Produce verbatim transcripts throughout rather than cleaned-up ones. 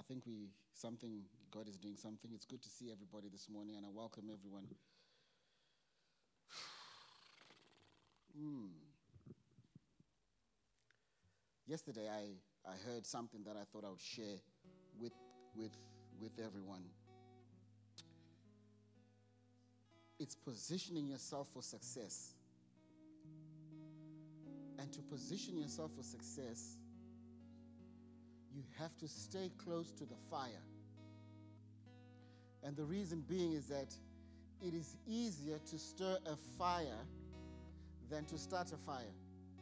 think we something God is doing something. It's good to see everybody this morning, and I welcome everyone. Hmm. Yesterday, I, I heard something that I thought I would share with with with everyone. It's positioning yourself for success. And to position yourself for success, you have to stay close to the fire. And the reason being is that it is easier to stir a fire than to start a fire.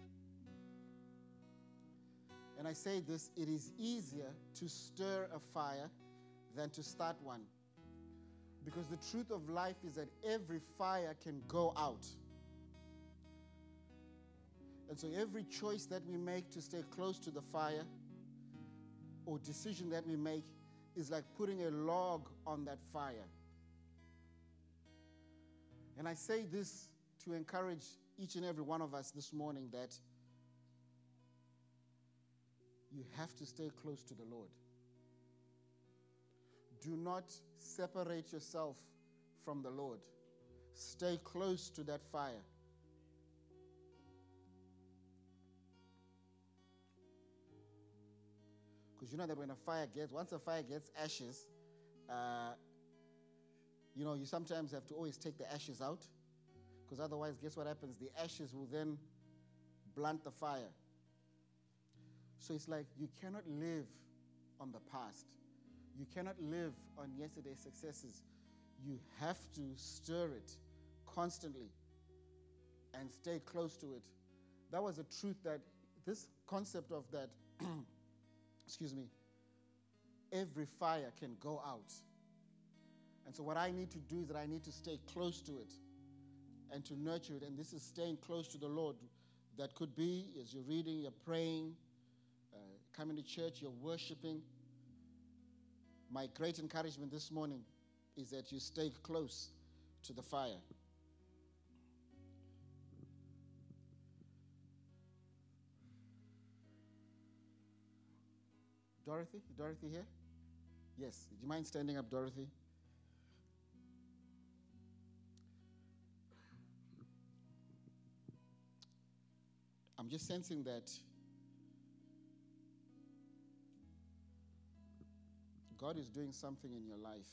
And I say this, it is easier to stir a fire than to start one. Because the truth of life is that every fire can go out. And so every choice that we make to stay close to the fire or decision that we make is like putting a log on that fire. And I say this to encourage each and every one of us this morning that you have to stay close to the Lord. Do not separate yourself from the Lord. Stay close to that fire. Because you know that when a fire gets, once a fire gets ashes, uh, you know, you sometimes have to always take the ashes out. Because otherwise, guess what happens? The ashes will then blunt the fire. So it's like you cannot live on the past. You cannot live on yesterday's successes. You have to stir it constantly and stay close to it. That was a truth that this concept of that, excuse me, every fire can go out. And so what I need to do is that I need to stay close to it and to nurture it. And this is staying close to the Lord. That could be as you're reading, you're praying, uh, coming to church, you're worshiping. My great encouragement this morning is that you stay close to the fire. Dorothy? Dorothy here? Yes. Do you mind standing up, Dorothy? I'm just sensing that God is doing something in your life,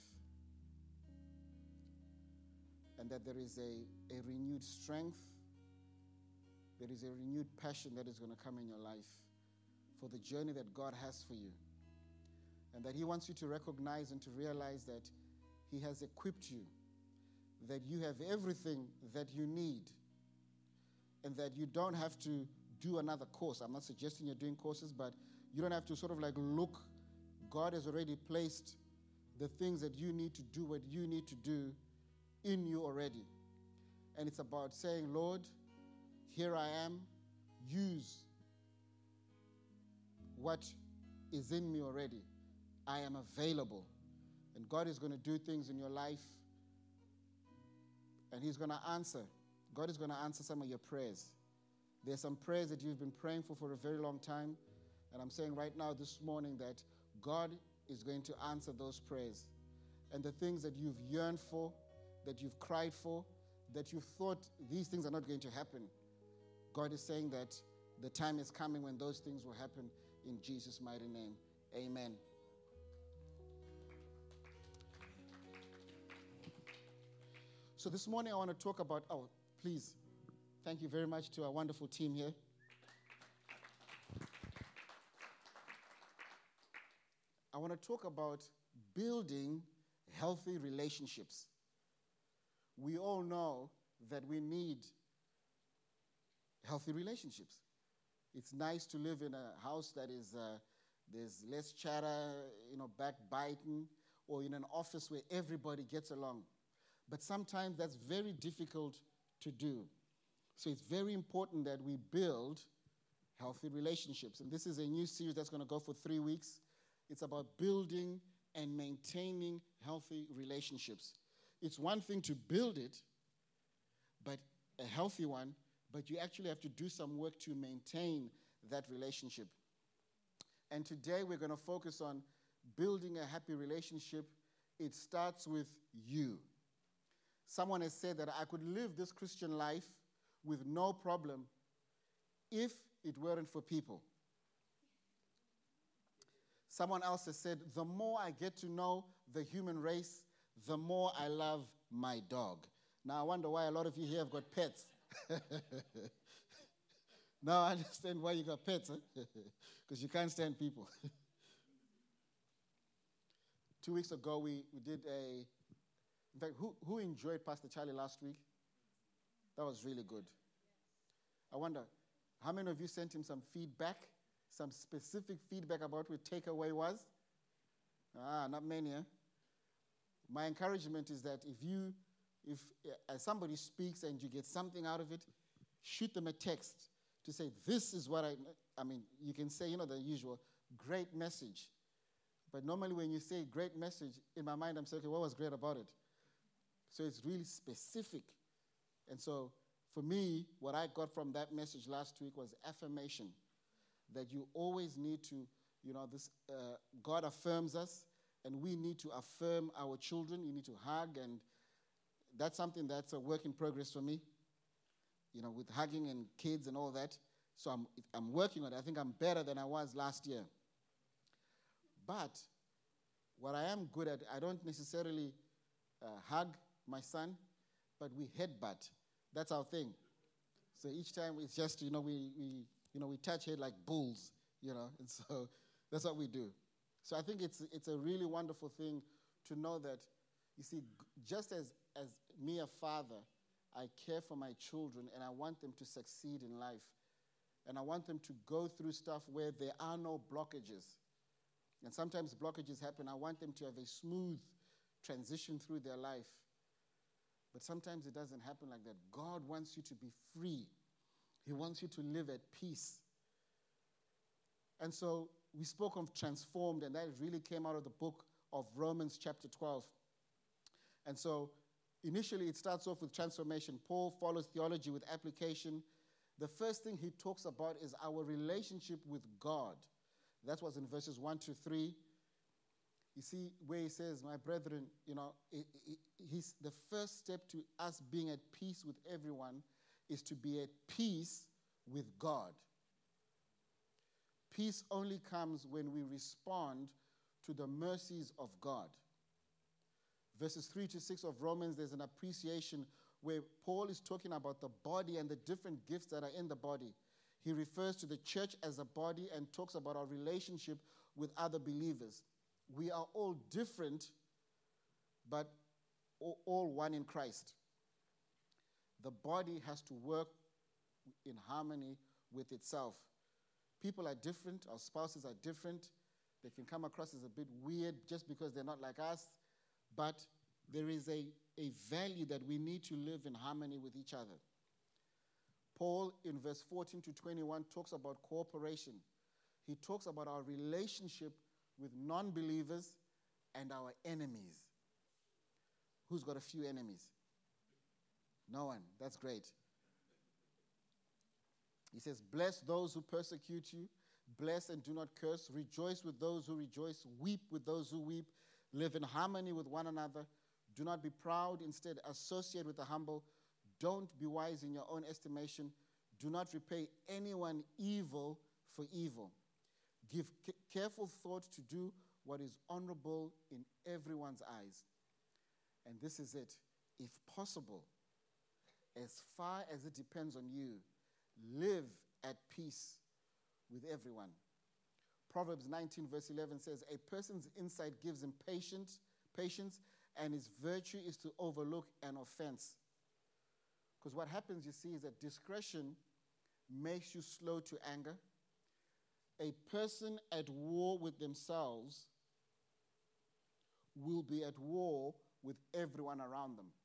and that there is a, a renewed strength, there is a renewed passion that is going to come in your life for the journey that God has for you, and that He wants you to recognize and to realize that He has equipped you, that you have everything that you need, and that you don't have to do another course. I'm not suggesting you're doing courses, but you don't have to sort of like look. God has already placed the things that you need to do, what you need to do in you already. And it's about saying, Lord, here I am. Use what is in me already. I am available. And God is going to do things in your life. And He's going to answer. God is going to answer some of your prayers. There's some prayers that you've been praying for for a very long time. And I'm saying right now this morning that God is going to answer those prayers. And the things that you've yearned for, that you've cried for, that you've thought these things are not going to happen, God is saying that the time is coming when those things will happen in Jesus' mighty name. Amen. So this morning I want to talk about, oh, please, thank you very much to our wonderful team here. I want to talk about building healthy relationships. We all know that we need healthy relationships. It's nice to live in a house that is, uh, there's less chatter, you know, backbiting, or in an office where everybody gets along. But sometimes that's very difficult to do. So it's very important that we build healthy relationships. And this is a new series that's going to go for three weeks. It's about building and maintaining healthy relationships. It's one thing to build it, but a healthy one, but you actually have to do some work to maintain that relationship. And today we're going to focus on building a happy relationship, it starts with you. Someone has said that I could live this Christian life with no problem if it weren't for people. Someone else has said, the more I get to know the human race, the more I love my dog. Now, I wonder why a lot of you here have got pets. Now I understand why you got pets, because huh? You can't stand people. Two weeks ago, we, we did a, in fact, who, who enjoyed Pastor Charlie last week? That was really good. I wonder, how many of you sent him some feedback, some specific feedback about what takeaway was? Ah, not many, huh? My encouragement is that if you, if uh, somebody speaks and you get something out of it, shoot them a text to say, this is what I, I mean, you can say, you know, the usual, great message. But normally when you say great message, in my mind I'm saying, okay, what was great about it? So it's really specific. And so for me, what I got from that message last week was affirmation, that you always need to, you know, this uh, God affirms us, and we need to affirm our children. You need to hug, and that's something that's a work in progress for me, you know, with hugging and kids and all that. So I'm, I'm working on it. I think I'm better than I was last year. But what I am good at, I don't necessarily uh, hug my son, but we headbutt. That's our thing. So each time it's just, you know, we, we you know, we touch head like bulls, you know, and so that's what we do. So I think it's it's a really wonderful thing to know that, you see, just as, as me, a father, I care for my children and I want them to succeed in life. And I want them to go through stuff where there are no blockages. And sometimes blockages happen. I want them to have a smooth transition through their life. But sometimes it doesn't happen like that. God wants you to be free. He wants you to live at peace. And so we spoke of transformed, and that really came out of the book of Romans chapter twelve. And so initially it starts off with transformation. Paul follows theology with application. The first thing he talks about is our relationship with God. That was in verses one to three. You see where he says, my brethren, you know, it, it, he's, the first step to us being at peace with everyone is to be at peace with God. Peace only comes when we respond to the mercies of God. Verses three to six of Romans, there's an appreciation where Paul is talking about the body and the different gifts that are in the body. He refers to the church as a body and talks about our relationship with other believers. We are all different, but all one in Christ. The body has to work in harmony with itself. People are different. Our spouses are different. They can come across as a bit weird just because they're not like us. But there is a, a value that we need to live in harmony with each other. Paul, in verse fourteen to twenty-one, talks about cooperation. He talks about our relationship with non-believers and our enemies. Who's got a few enemies? No one. That's great. He says, bless those who persecute you. Bless and do not curse. Rejoice with those who rejoice. Weep with those who weep. Live in harmony with one another. Do not be proud. Instead, associate with the humble. Don't be wise in your own estimation. Do not repay anyone evil for evil. Give c- careful thought to do what is honorable in everyone's eyes. And this is it. If possible, as far as it depends on you, live at peace with everyone. Proverbs nineteen verse eleven says, a person's insight gives him patience, patience, and his virtue is to overlook an offense. Because what happens, you see, is that discretion makes you slow to anger. A person at war with themselves will be at war with everyone around them.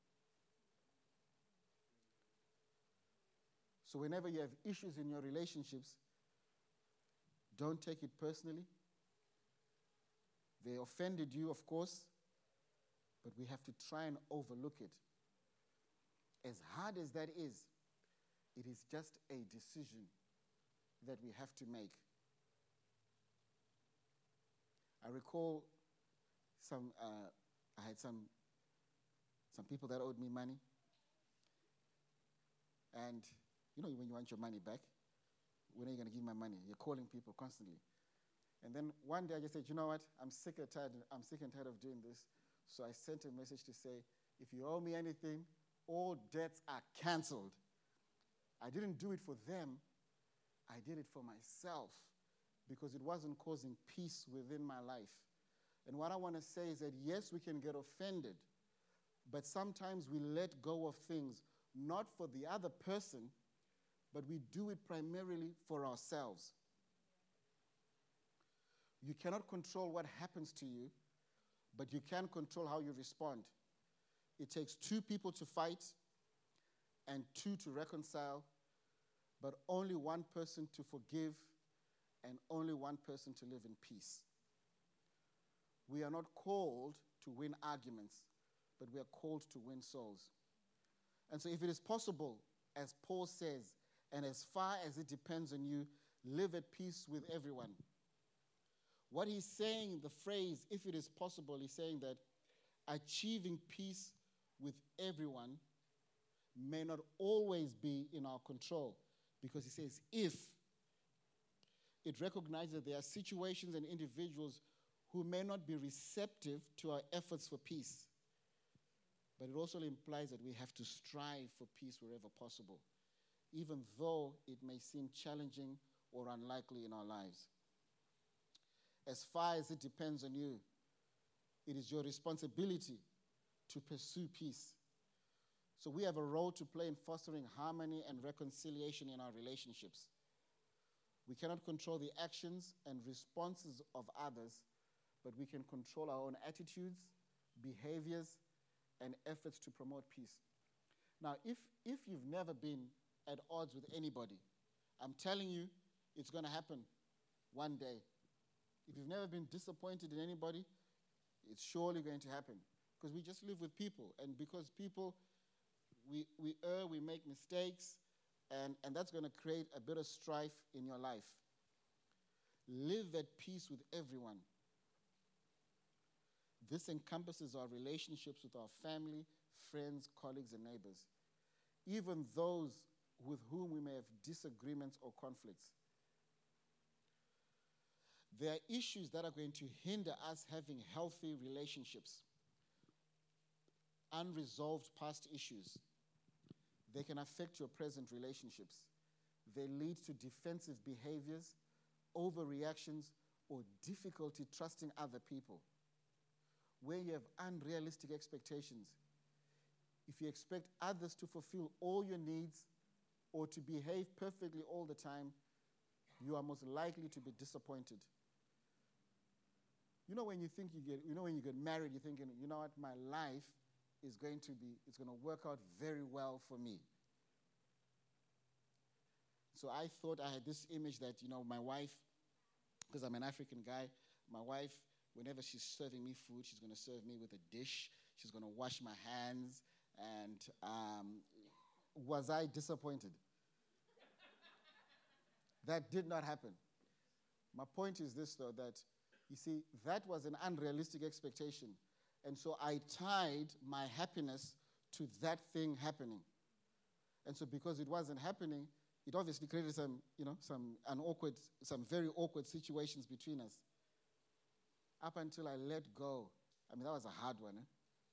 So whenever you have issues in your relationships, don't take it personally. They offended you, of course, but we have to try and overlook it. As hard as that is, it is just a decision that we have to make. I recall some, uh, I had some, some people that owed me money. And you know when you want your money back, when are you going to give me my money? You're calling people constantly. And then one day I just said, you know what? I'm sick and tired. I'm sick and tired of doing this. So I sent a message to say, if you owe me anything, all debts are canceled. I didn't do it for them. I did it for myself because it wasn't causing peace within my life. And what I want to say is that, yes, we can get offended, but sometimes we let go of things, not for the other person, but we do it primarily for ourselves. You cannot control what happens to you, but you can control how you respond. It takes two people to fight and two to reconcile, but only one person to forgive and only one person to live in peace. We are not called to win arguments, but we are called to win souls. And so if it is possible, as Paul says, and as far as it depends on you, live at peace with everyone. What he's saying, the phrase, if it is possible, he's saying that achieving peace with everyone may not always be in our control, because he says if. It recognizes that there are situations and individuals who may not be receptive to our efforts for peace. But it also implies that we have to strive for peace wherever possible, even though it may seem challenging or unlikely in our lives. As far as it depends on you, it is your responsibility to pursue peace. So we have a role to play in fostering harmony and reconciliation in our relationships. We cannot control the actions and responses of others, but we can control our own attitudes, behaviors, and efforts to promote peace. Now, if, if you've never been at odds with anybody, I'm telling you, it's going to happen one day. If you've never been disappointed in anybody, it's surely going to happen, because we just live with people. And because people, we, we err, we make mistakes, and, and that's going to create a bit of strife in your life. Live at peace with everyone. This encompasses our relationships with our family, friends, colleagues, and neighbors, even those with whom we may have disagreements or conflicts. There are issues that are going to hinder us having healthy relationships. Unresolved past issues. They can affect your present relationships. They lead to defensive behaviors, overreactions, or difficulty trusting other people. Where you have unrealistic expectations. If you expect others to fulfill all your needs or to behave perfectly all the time, you are most likely to be disappointed. You know when you think you get, you know when you get married, you're thinking, you know what, my life is going to be, it's going to work out very well for me. So I thought I had this image that, you know, my wife, because I'm an African guy, my wife, whenever she's serving me food, she's going to serve me with a dish. She's going to wash my hands. And um, was I disappointed? That did not happen. My point is this, though, that, you see, that was an unrealistic expectation. And so I tied my happiness to that thing happening. And so because it wasn't happening, it obviously created some, you know, some an awkward, some very awkward situations between us. Up until I let go. I mean, that was a hard one, eh?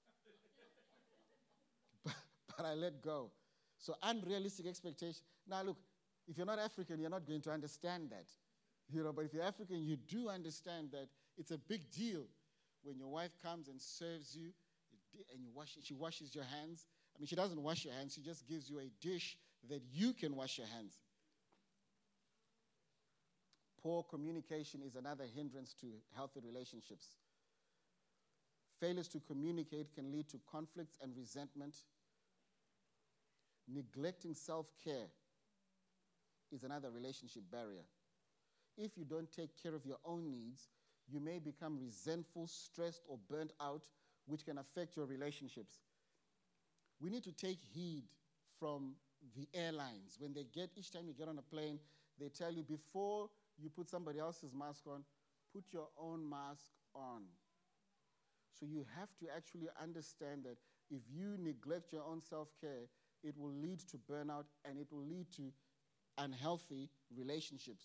but, but I let go. So unrealistic expectation. Now look, if you're not African, you're not going to understand that. You know, but if you're African, you do understand that it's a big deal when your wife comes and serves you and you wash, she washes your hands. I mean, she doesn't wash your hands. She just gives you a dish that you can wash your hands. Poor communication is another hindrance to healthy relationships. Failures to communicate can lead to conflicts and resentment. Neglecting self-care is another relationship barrier. If you don't take care of your own needs, you may become resentful, stressed, or burnt out, which can affect your relationships. We need to take heed from the airlines. When they get, each time you get on a plane, they tell you before you put somebody else's mask on, put your own mask on. So you have to actually understand that if you neglect your own self-care, it will lead to burnout and it will lead to unhealthy relationships.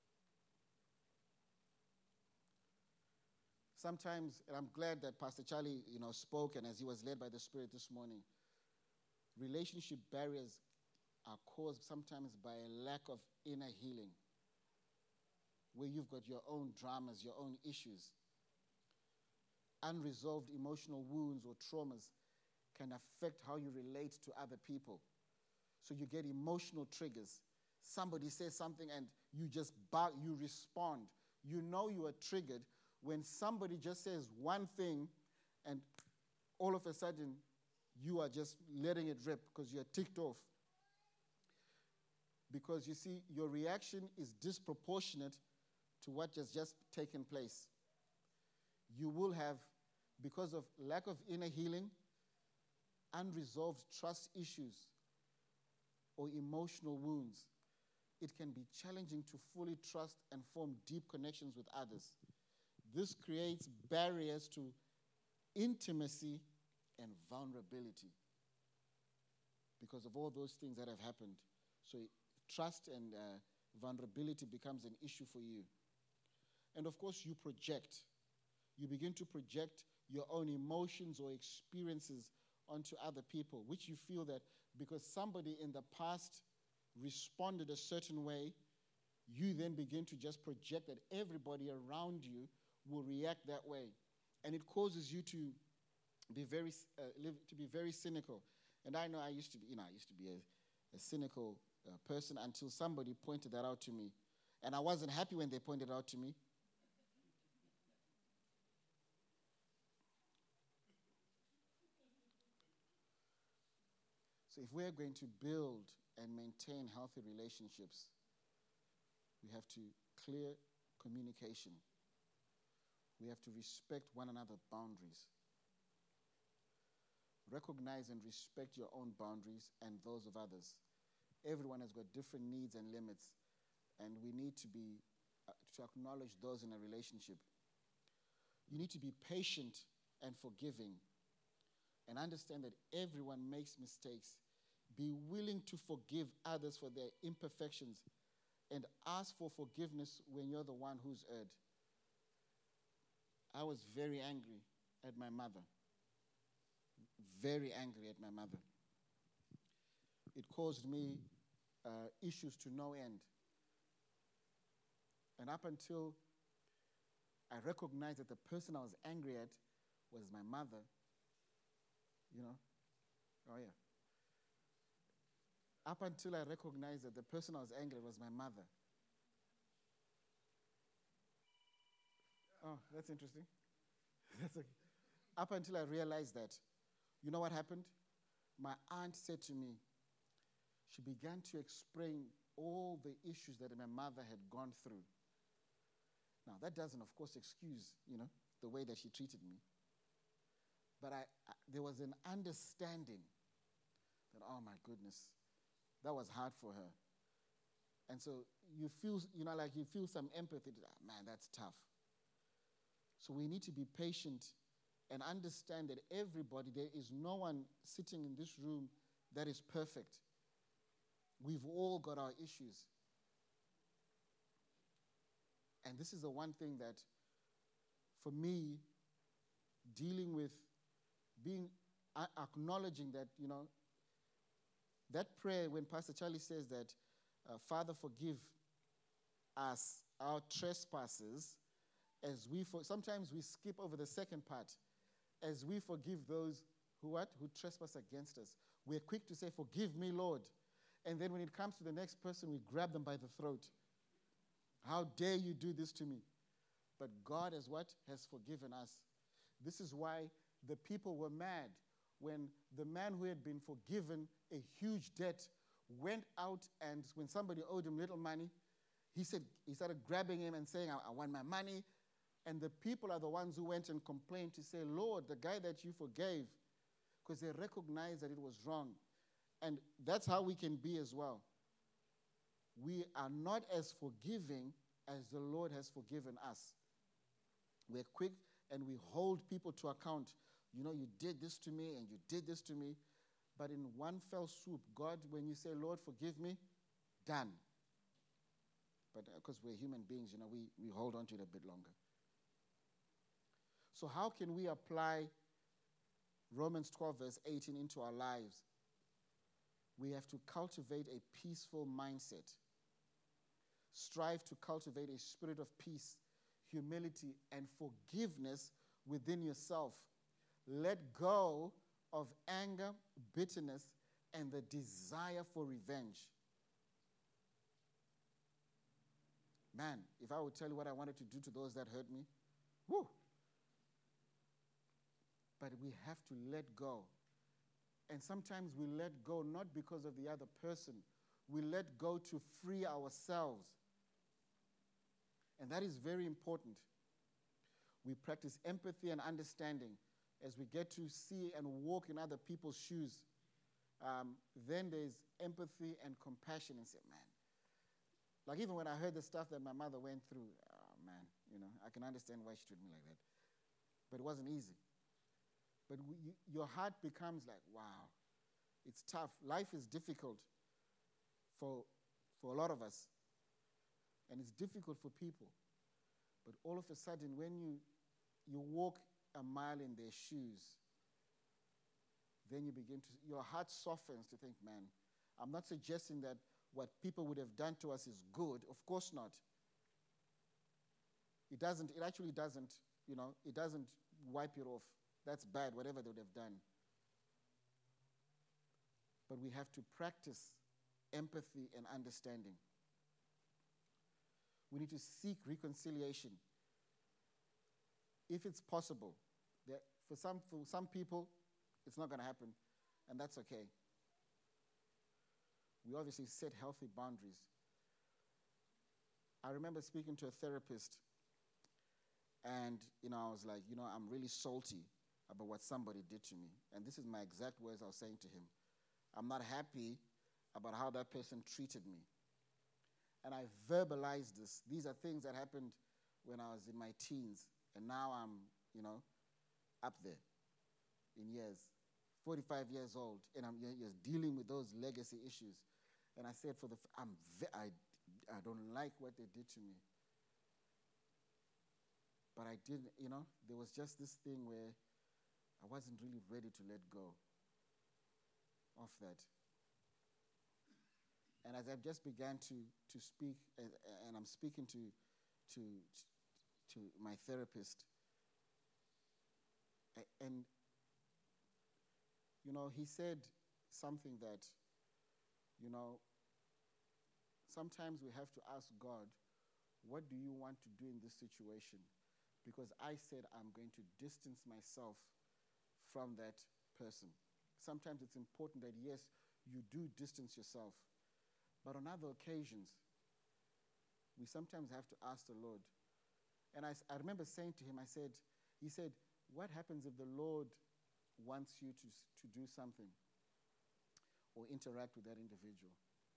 Sometimes, and I'm glad that Pastor Charlie, you know, spoke, and as he was led by the Spirit this morning, relationship barriers are caused sometimes by a lack of inner healing, where you've got your own dramas, your own issues. Unresolved emotional wounds or traumas can affect how you relate to other people. So you get emotional triggers. Somebody says something and you just bark, you respond. You know you are triggered when somebody just says one thing and all of a sudden you are just letting it rip because you're ticked off. Because you see, your reaction is disproportionate to what has just taken place. You will have, because of lack of inner healing, unresolved trust issues or emotional wounds. It can be challenging to fully trust and form deep connections with others. This creates barriers to intimacy and vulnerability because of all those things that have happened. So trust and uh, vulnerability becomes an issue for you. And of course, you project. You begin to project your own emotions or experiences onto other people, which you feel that because somebody in the past responded a certain way, you then begin to just project that everybody around you will react that way. And it causes you to be very, uh, live, to be very cynical. And I know I used to be, you know, I used to be a, a cynical uh, person until somebody pointed that out to me. And I wasn't happy when they pointed it out to me. So if we're going to build and maintain healthy relationships, we have to clear communication. We have to respect one another's boundaries. Recognize and respect your own boundaries and those of others. Everyone has got different needs and limits, and we need to be uh, to acknowledge those in a relationship. You need to be patient and forgiving, and understand that everyone makes mistakes. Be willing to forgive others for their imperfections, and ask for forgiveness when you're the one who's erred. I was very angry at my mother. Very angry at my mother. It caused me uh, issues to no end. And up until I recognized that the person I was angry at was my mother, you know, oh yeah. Up until I recognized that the person I was angry at was my mother. Oh, that's interesting. That's okay. Up until I realized that, you know what happened? My aunt said to me, she began to explain all the issues that my mother had gone through. Now, that doesn't, of course, excuse, you know, the way that she treated me. But I, I, there was an understanding that, oh my goodness, that was hard for her. And so you feel, you know, like you feel some empathy. Ah, man, that's tough. So we need to be patient and understand that everybody, there is no one sitting in this room that is perfect. We've all got our issues. And this is the one thing that, for me, dealing with being, uh, acknowledging that, you know, that prayer when Pastor Charlie says that, uh, Father, forgive us our trespasses, as we, for, sometimes we skip over the second part, as we forgive those who what? Who trespass against us. We're quick to say, forgive me, Lord. And then when it comes to the next person, we grab them by the throat. How dare you do this to me? But God has what? Has forgiven us. This is why the people were mad when the man who had been forgiven a huge debt went out, and when somebody owed him little money, he said he started grabbing him and saying, I, I want my money. And the people are the ones who went and complained to say, Lord, the guy that you forgave, because they recognized that it was wrong. And that's how we can be as well. We are not as forgiving as the Lord has forgiven us. We're quick, and we hold people to account. You know, you did this to me and you did this to me. But in one fell swoop, God, when you say, Lord, forgive me, done. But because uh, we're human beings, you know, we, we hold on to it a bit longer. So how can we apply Romans twelve, verse eighteen into our lives? We have to cultivate a peaceful mindset. Strive to cultivate a spirit of peace, humility, and forgiveness within yourself. Let go of anger, bitterness, and the desire for revenge. Man, if I would tell you what I wanted to do to those that hurt me, whoo. But we have to let go. And sometimes we let go not because of the other person. We let go to free ourselves. And that is very important. We practice empathy and understanding as we get to see and walk in other people's shoes. Um, then there's empathy and compassion and say, man, like even when I heard the stuff that my mother went through, oh man, you know, I can understand why she treated me like that. But it wasn't easy. But we, you, your heart becomes like, wow, it's tough. Life is difficult for, for a lot of us. And it's difficult for people. But all of a sudden, when you, you walk a mile in their shoes, then you begin to, your heart softens to think, man, I'm not suggesting that what people would have done to us is good. Of course not. It doesn't, it actually doesn't, you know, it doesn't wipe it off. That's bad, whatever they would have done. But we have to practice empathy and understanding. We need to seek reconciliation. If it's possible. There, for some, for some people, it's not going to happen, and that's okay. We obviously set healthy boundaries. I remember speaking to a therapist, and you know, I was like, you know, I'm really salty about what somebody did to me. And this is my exact words I was saying to him. I'm not happy about how that person treated me. And I verbalized this. These are things that happened when I was in my teens, and now I'm, you know, up there in years, forty-five years old, and I'm just dealing with those legacy issues. And I said, for the, f- I'm ve- I, I don't like what they did to me. But I didn't, you know, there was just this thing where I wasn't really ready to let go of that. And as I've just began to, to speak, and, and I'm speaking to, to, to my therapist, and, you know, he said something that, you know, sometimes we have to ask God, what do you want to do in this situation? Because I said I'm going to distance myself from that person. Sometimes it's important that, yes, you do distance yourself. But on other occasions, we sometimes have to ask the Lord. And I, I remember saying to him, I said, he said, what happens if the Lord wants you to, to do something or interact with that individual?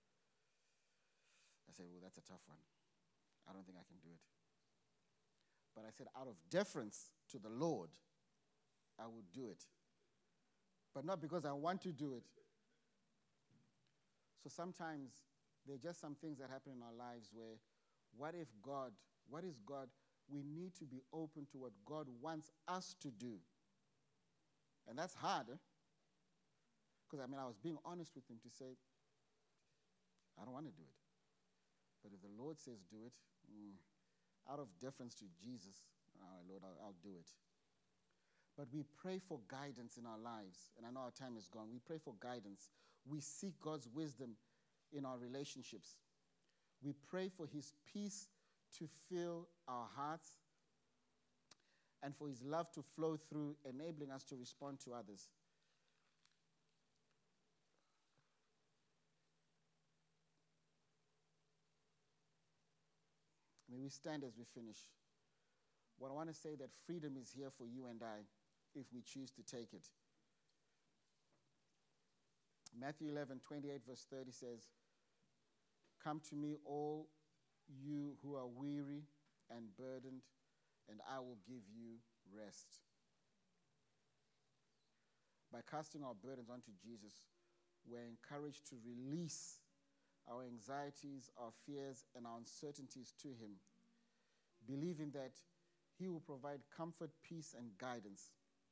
I said, well, that's a tough one. I don't think I can do it. But I said, out of deference to the Lord, I would do it. But not because I want to do it. So sometimes there are just some things that happen in our lives where, what if God, what is God? We need to be open to what God wants us to do. And that's hard, because, eh? I mean, I was being honest with him to say, I don't want to do it. But if the Lord says do it, mm, out of deference to Jesus, all right, Lord, I'll, I'll do it. But we pray for guidance in our lives. And I know our time is gone. We pray for guidance. We seek God's wisdom in our relationships. We pray for his peace to fill our hearts and for his love to flow through, enabling us to respond to others. May we stand as we finish. Well, I want to say that freedom is here for you and I if we choose to take it. Matthew eleven, twenty-eight, verse thirty says, come to me, all you who are weary and burdened, and I will give you rest. By casting our burdens onto Jesus, we're encouraged to release our anxieties, our fears, and our uncertainties to him, believing that he will provide comfort, peace, and guidance.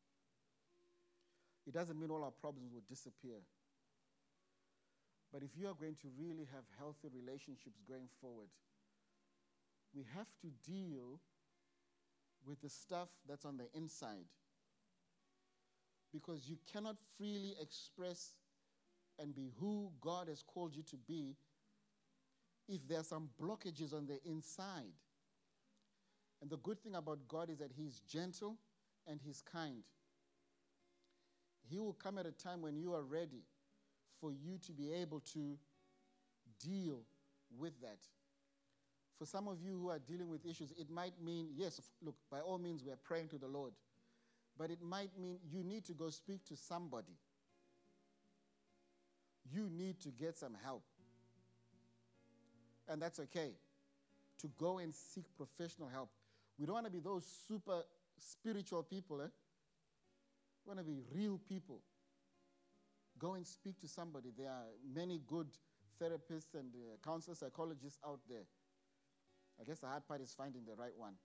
It doesn't mean all our problems will disappear. But if you are going to really have healthy relationships going forward, we have to deal with the stuff that's on the inside. Because you cannot freely express and be who God has called you to be if there are some blockages on the inside. And the good thing about God is that he's gentle and he's kind. He will come at a time when you are ready for you to be able to deal with that. For some of you who are dealing with issues, it might mean, yes, look, by all means, we are praying to the Lord. But it might mean you need to go speak to somebody. You need to get some help. And that's okay. To go and seek professional help. We don't want to be those super spiritual people. Eh? We want to be real people. Go and speak to somebody. There are many good therapists and uh, counselor psychologists out there. I guess the hard part is finding the right one.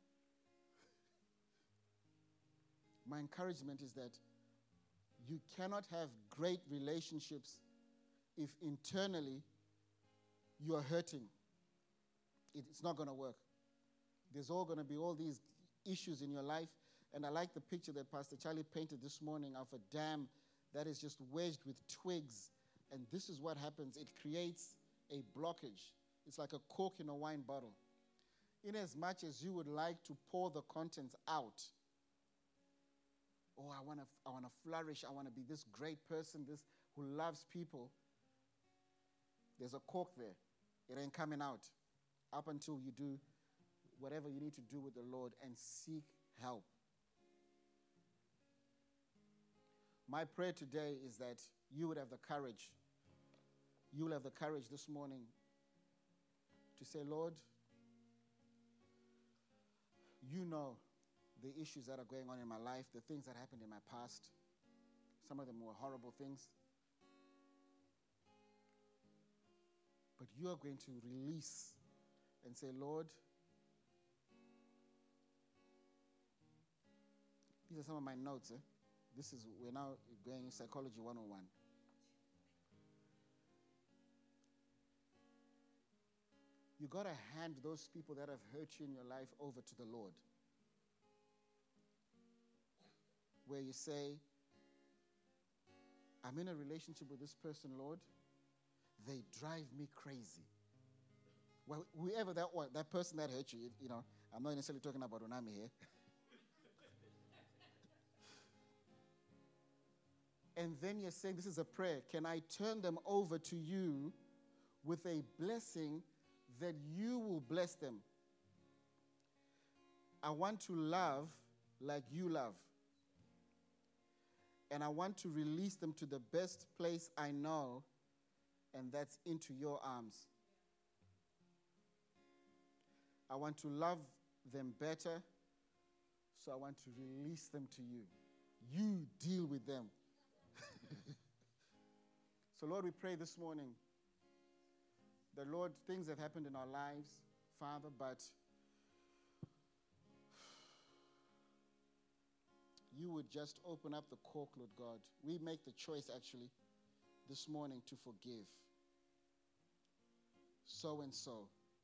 My encouragement is that you cannot have great relationships if internally you are hurting. It, it's not going to work. There's all going to be all these issues in your life. And I like the picture that Pastor Charlie painted this morning of a dam that is just wedged with twigs. And this is what happens. It creates a blockage. It's like a cork in a wine bottle. In as much as you would like to pour the contents out, oh, I want to I want to flourish, I want to be this great person, this who loves people, there's a cork there. It ain't coming out up until you do whatever you need to do with the Lord and seek help. My prayer today is that you would have the courage, you will have the courage this morning to say, Lord, you know the issues that are going on in my life, the things that happened in my past. Some of them were horrible things. But you are going to release and say, Lord, these are some of my notes. Eh? This is, we're now going in Psychology one oh one. You got to hand those people that have hurt you in your life over to the Lord. Where you say, I'm in a relationship with this person, Lord. They drive me crazy. Well, whoever that one, that person that hurt you, you know, I'm not necessarily talking about Unami here. And then you're saying, this is a prayer. Can I turn them over to you with a blessing that you will bless them? I want to love like you love. And I want to release them to the best place I know, and that's into your arms. I want to love them better, so I want to release them to you. You deal with them. So, Lord, we pray this morning that, Lord, things have happened in our lives, Father, but you would just open up the cork, Lord God. We make the choice, actually, this morning to forgive. So and so.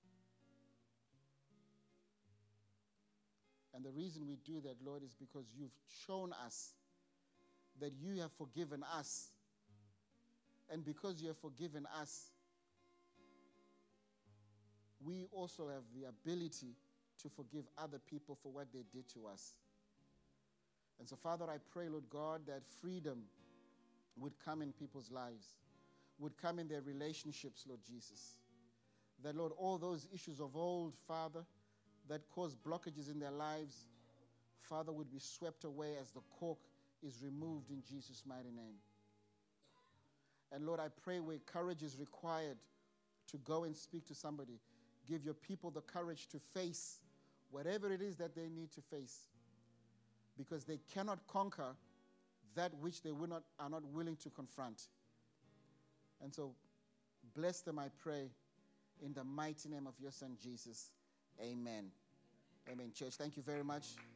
And the reason we do that, Lord, is because you've shown us that you have forgiven us. And because you have forgiven us, we also have the ability to forgive other people for what they did to us. And so, Father, I pray, Lord God, that freedom would come in people's lives, would come in their relationships, Lord Jesus. That, Lord, all those issues of old, Father, that cause blockages in their lives, Father, would be swept away as the cork is removed in Jesus' mighty name. And Lord, I pray where courage is required to go and speak to somebody, give your people the courage to face whatever it is that they need to face. because they cannot conquer that which they will not, are not willing to confront. And so, bless them, I pray, in the mighty name of your Son, Jesus. Amen. Amen. Church, thank you very much.